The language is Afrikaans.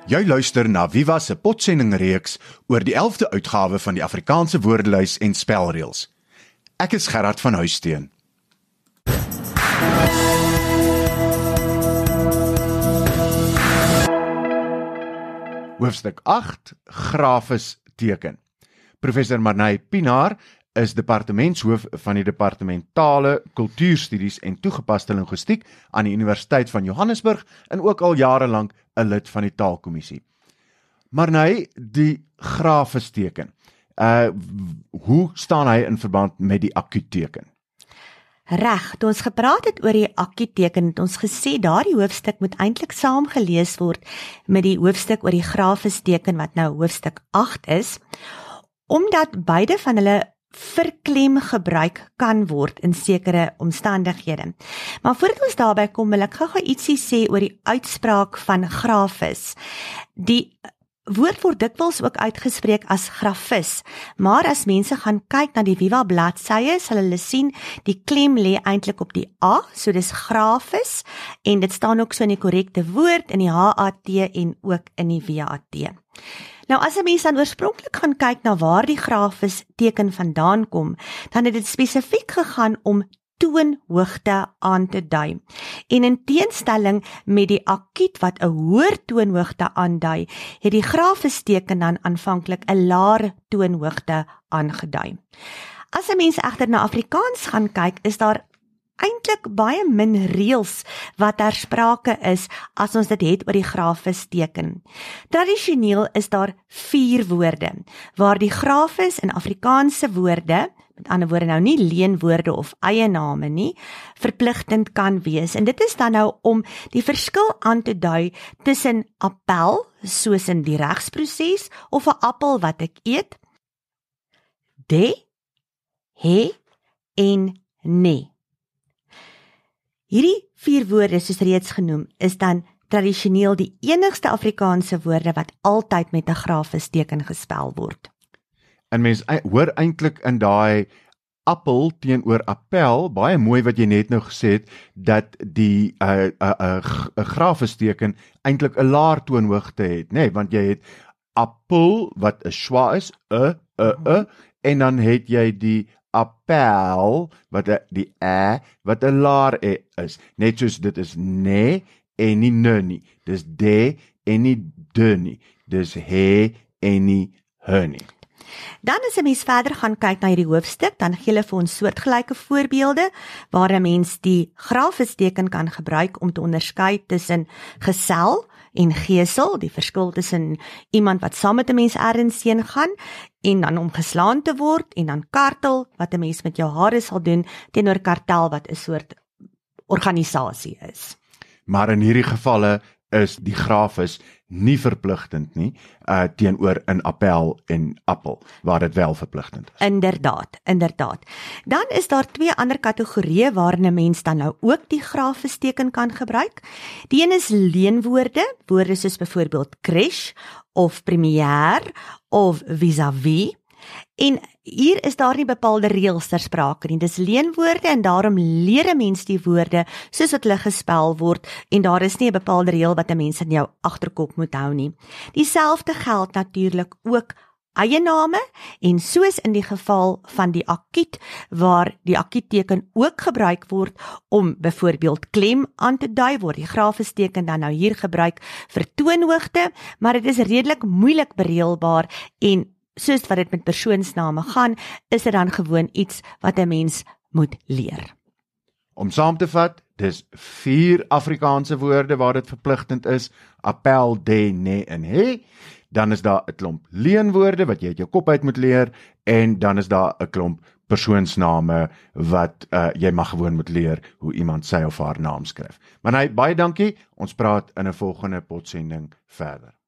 Jy luister na Viva se potsendingreeks oor die 11de uitgawe van die Afrikaanse woordelys en spelreëls. Ek is Gerard van Huisteen. Hoofstuk 8: Grafes teken. Professor Marnay Pinaar is departementshoof van die Departementale Kultuurstudies en Toegepaste Linguïstiek aan die Universiteit van Johannesburg en ook al jare lank 'n lid van die Taalkommissie. Marnay, die grafesteken. Hoe staan hy in verband met die akuutteken? Reg, toe ons gepraat het oor die akuutteken, het ons gesê daardie hoofstuk moet eintlik saamgelees word met die hoofstuk oor die grafesteken wat nou hoofstuk 8 is, omdat beide van hulle verklem gebruik kan word in sekere omstandighede. Maar voordat ons daarby kom, wil ek gou ietsie sê oor die uitspraak van grafis. Die woord word dikwels ook uitgespreek as grafis, maar as mense gaan kyk na die Viva bladsye, sal hulle sien die klem lê eintlik op die A, so dis grafis, en dit staan ook so in die korrekte woord in die HAT en ook in die WAT. Nou as 'n mens dan oorspronklik gaan kyk na waar die grafis teken vandaan kom, dan het dit spesifiek gegaan om toonhoogte aan te dui. En in teenstelling met die akuut wat 'n hoër toonhoogte aandui, het die grafis teken dan aanvanklik 'n laer toonhoogte aangedui. As 'n mens egter na Afrikaans gaan kyk, is daar eintlik baie min reëls wat ter sprake is as ons dit het oor die grafis teken. Tradisioneel is daar 4 woorde, waar die grafis in Afrikaanse woorde, met ander woorde nou nie leenwoorde of eie name nie, verpligtend kan wees. En dit is dan nou om die verskil aan te dui tussen appel, soos in die regsproses, of 'n appel wat ek eet, de, he en ne. Hierdie 4 woorde, soos reeds genoem, is dan tradisioneel die enigste Afrikaanse woorde wat altyd met 'n grafisteken gespel word. En mens hoor eintlik in daai appel teenoor appel, baie mooi wat jy net nou gesê het, dat die grafisteken eintlik 'n laer toonhoogte het, nê, want jy het appel wat 'n schwa is, en dan het jy die appel wat die wat 'n laer is, net soos dit is ne en nie ne nie, dis de en nie de nie, dis he en nie he nie. Dan as 'n mens verder gaan kyk na hierdie hoofstuk, dan gee hulle vir ons soortgelyke voorbeelde waar 'n mens die grafisteken kan gebruik om te onderskei tussen gesel en gesel, die verskil tussen iemand wat saam met 'n mens ergens heen gaan en dan om geslaan te word, en dan kartel wat 'n mens met jou hare sal doen teenoor kartel wat 'n soort organisasie is. Maar in hierdie gevalle is die grafis nie verpligtend nie, teenoor 'n appel en appel, waar dit wel verpligtend is. Inderdaad. Dan is daar 2 ander kategorieë waarin 'n mens dan nou ook die grafisteken kan gebruik. Die een is leenwoorde, woorde soos byvoorbeeld crash of premier of vis-à-vis. En hier is daar nie bepaalde reëls ter sprake nie. Dis leenwoorde en daarom leer 'n mens die woorde soos wat hulle gespel word en daar is nie 'n bepaalde reël wat 'n mens in jou agterkop moet hou nie. Dieselfde geld natuurlik ook eie name en soos in die geval van die akuut waar die akuutteken ook gebruik word om byvoorbeeld klem aan te dui, word die grafisteken dan nou hier gebruik vir toonhoogte, maar dit is redelik moeilik bereëlbaar en soos wat dit met persoonsname gaan, is dit dan gewoon iets wat 'n mens moet leer. Om saam te vat, dis 4 Afrikaanse woorde waar dit verpligtend is, appel, de, ne en he. Dan is daar 'n klomp leenwoorde wat jy uit jou kop uit moet leer, en dan is daar 'n klomp persoonsname wat jy mag gewoon moet leer hoe iemand sy of haar naam skryf. Maar baie dankie, ons praat in 'n volgende potsending verder.